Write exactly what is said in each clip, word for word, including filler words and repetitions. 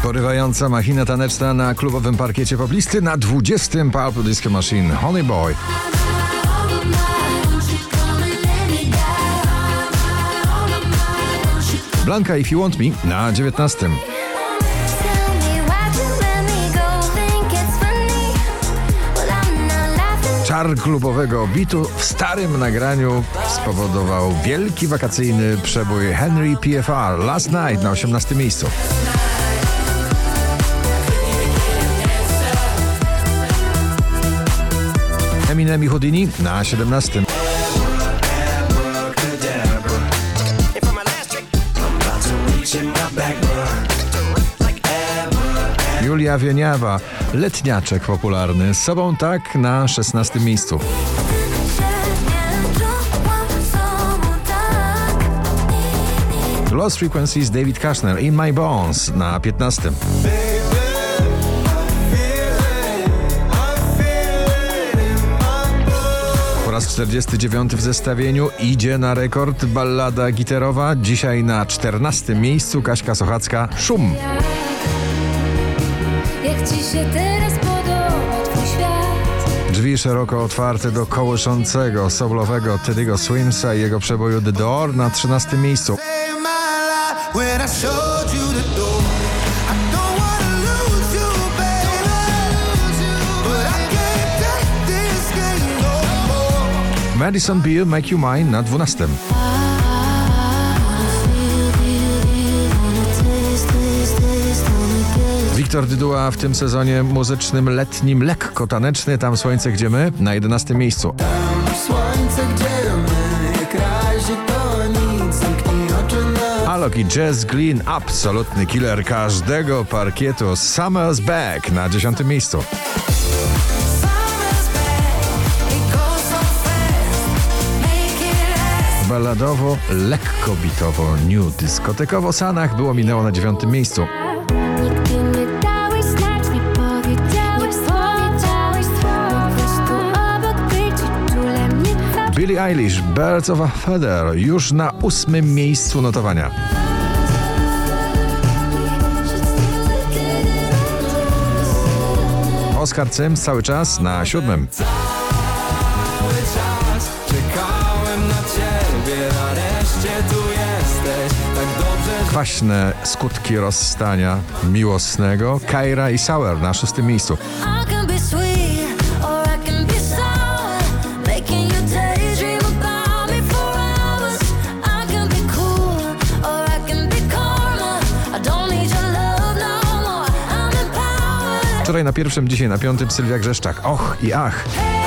Porywająca machina taneczna na klubowym parkiecie poplisty. Na dwudziestym Purple Disco Machine Honey Boy. Blanka If You Want Me na dziewiętnastym. Czar klubowego bitu w starym nagraniu spowodował wielki wakacyjny przebój Henry P F R Last Night na osiemnastym miejscu. Eminem i Houdini na siedemnastym. Julia Wieniawa, letniaczek popularny, z sobą tak na szesnastym miejscu. Lost Frequencies David Kushner In My Bones na piętnastym. Po raz czterdziesty dziewiąty w zestawieniu idzie na rekord ballada gitarowa. Dzisiaj na czternastym miejscu Kaśka Sochacka Szum. Jak ci się teraz podoba twój świat? Drzwi szeroko otwarte do kołyszącego, soulowego Teddy'ego Swimsa i jego przeboju The Door na trzynastym miejscu. Madison Beer Make You Mine na dwunastym. Wiktor Dyduła w tym sezonie muzycznym letnim lekko taneczny. Tam słońce gdzie my na jedenastym miejscu. Tam słońce gdzie my, jak razie to nic, zamknij oczy na... Alok i Jazz Glynn, absolutny killer każdego parkietu. Summer's Back na dziesiątym miejscu. Balladowo, lekko bitowo, new dyskotekowo Sanach było minęło na dziewiątym miejscu. Nigdy nie dałeś znać, nie powiedziałeś, powiedziałeś po prostu obok być i czule mnie. Billie Eilish, Birds of a Feather już na ósmym miejscu notowania. Oskar Cym cały czas na siódmym. Cały czas czekałem na ciebie, nareszcie tu jesteś, tak dobrze, że... Kwaśne skutki rozstania miłosnego. Kaira i Sour na szóstym miejscu. I can be sweet or I can be sour, making you daydream about me for hours. I can be cool or I can be calmer. I don't need your love no more. I'm empowered. Wczoraj na pierwszym, dzisiaj na piątym Sylwia Grzeszczak. Och i ach.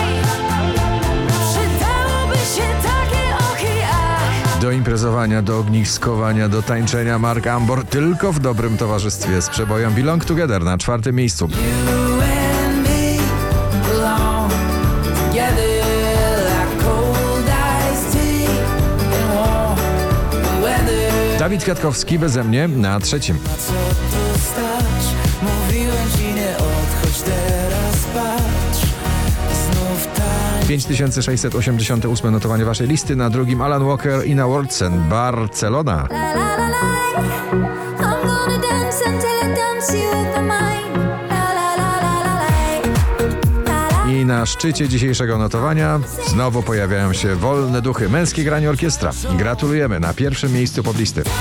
Przydałoby się takie och i ach. Do imprezowania, do ogniskowania, do tańczenia Mark Ambor tylko w dobrym towarzystwie z przebojem Belong Together na czwartym miejscu. You and me belong together like cold iced tea and warm weather. Dawid Kwiatkowski beze mnie na trzecim. Co tu stać? Mówiłem ci nie odchodź, teraz patrz. Znów tań. pięć tysięcy sześćset osiemdziesiąte ósme notowanie waszej listy. Na drugim Alan Walker i na Wordsen Barcelona. La la la la. I'm gonna dance until I dance you over mine. La la la la la la. La la. I na szczycie dzisiejszego notowania znowu pojawiają się wolne duchy. Męskie granie orkiestra. Gratulujemy na pierwszym miejscu poblisty.